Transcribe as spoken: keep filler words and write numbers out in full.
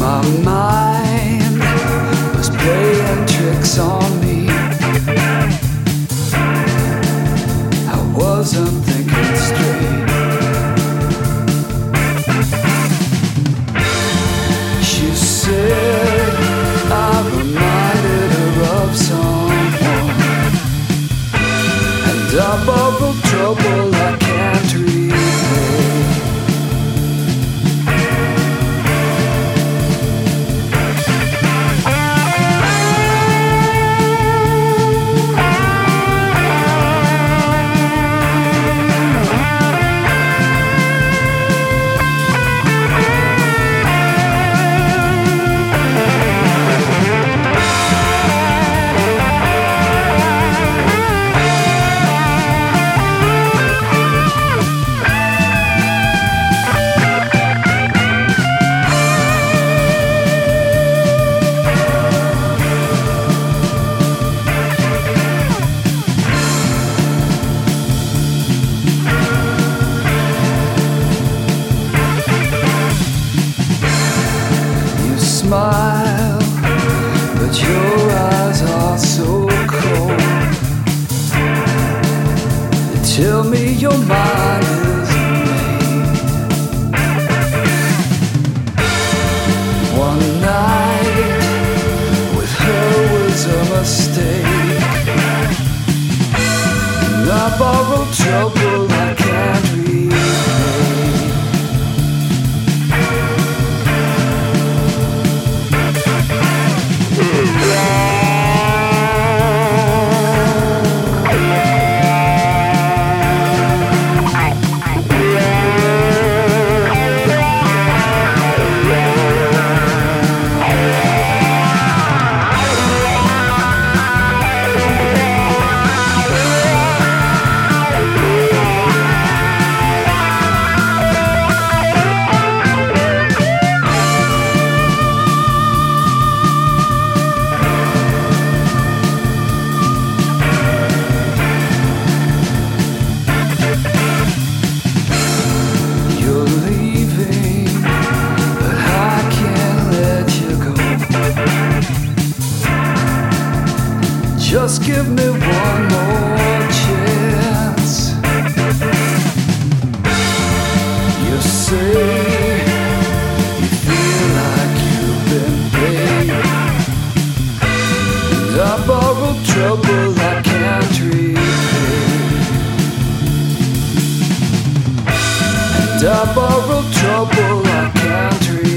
My mind was playing tricks on me. I wasn't thinking straight. She said I reminded her of someone, and I borrowed trouble I can't repay. Smile, but your eyes are so cold. They tell me your mind isn't made. One night with her was a mistake, and I borrowed trouble I can't repay. Just give me one more chance. You say you feel like you've been played, and I borrowed trouble I can't repay. And I borrowed trouble I can't repay.